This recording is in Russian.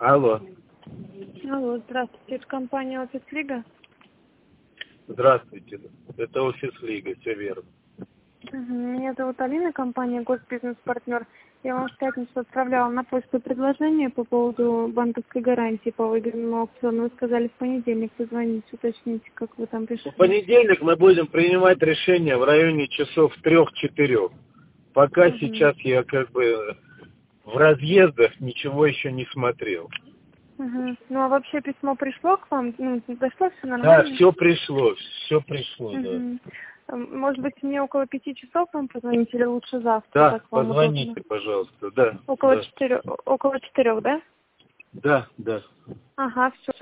Алло. Алло, здравствуйте, это компания «Офис Лига». Здравствуйте. Это офис Лига, все верно. Меня зовут Алина, компания «Госбизнес-партнер». Я вам в пятницу отправляла на почту предложение по поводу банковской гарантии по выигранному аукциону. Вы сказали, в понедельник позвоните, уточните, как вы там пришли. В понедельник мы будем принимать решение в районе часов 3-4. Пока сейчас я как бы в разъездах, ничего еще не смотрел. Ну а вообще письмо пришло к вам? Ну, дошло все Да, нормально? все пришло, да. Может быть, мне около 5 часов вам позвонить или лучше завтра? Да, Так вам позвоните, удобно? пожалуйста, да. Около да. 4, около 4, да? Да, да. Ага, все.